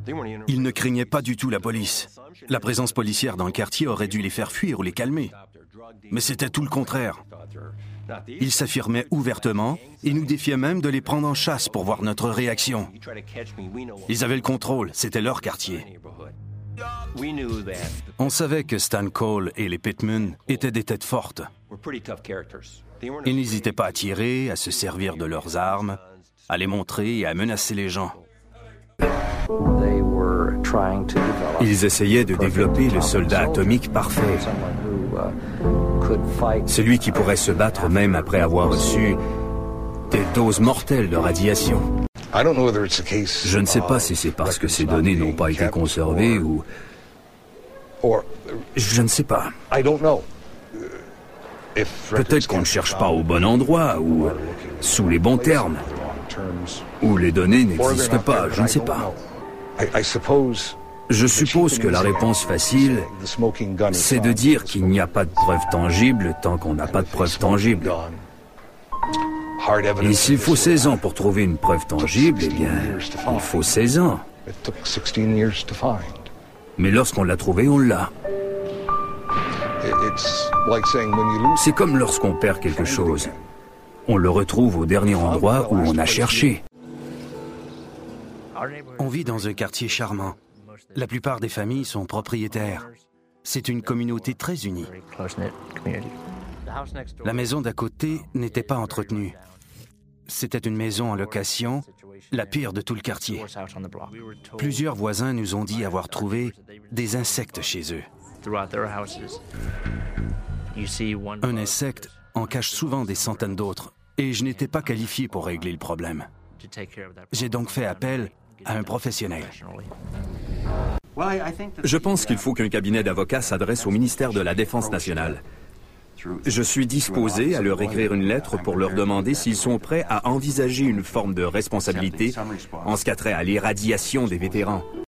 Ils ne craignaient pas du tout la police. La présence policière dans le quartier aurait dû les faire fuir ou les calmer. Mais c'était tout le contraire. Ils s'affirmaient ouvertement et nous défiaient même de les prendre en chasse pour voir notre réaction. Ils avaient le contrôle, c'était leur quartier. On savait que Stan Cole et les Pittman étaient des têtes fortes. Ils n'hésitaient pas à tirer, à se servir de leurs armes, à les montrer et à menacer les gens. Ils essayaient de développer le soldat atomique parfait. Celui qui pourrait se battre même après avoir reçu des doses mortelles de radiation. Je ne sais pas si c'est parce que ces données n'ont pas été conservées ou... Je ne sais pas. Peut-être qu'on ne cherche pas au bon endroit ou sous les bons termes. Ou les données n'existent pas, je ne sais pas. Je suppose que la réponse facile, c'est de dire qu'il n'y a pas de preuve tangible tant qu'on n'a pas de preuve tangible. Et s'il faut 16 ans pour trouver une preuve tangible, eh bien, il faut 16 ans. Mais lorsqu'on l'a trouvé, on l'a. C'est comme lorsqu'on perd quelque chose. On le retrouve au dernier endroit où on a cherché. On vit dans un quartier charmant. La plupart des familles sont propriétaires. C'est une communauté très unie. La maison d'à côté n'était pas entretenue. C'était une maison en location, la pire de tout le quartier. Plusieurs voisins nous ont dit avoir trouvé des insectes chez eux. Un insecte en cache souvent des centaines d'autres, et je n'étais pas qualifié pour régler le problème. J'ai donc fait appel à un professionnel. Je pense qu'il faut qu'un cabinet d'avocats s'adresse au ministère de la Défense nationale. Je suis disposé à leur écrire une lettre pour leur demander s'ils sont prêts à envisager une forme de responsabilité en ce qui a trait à l'irradiation des vétérans.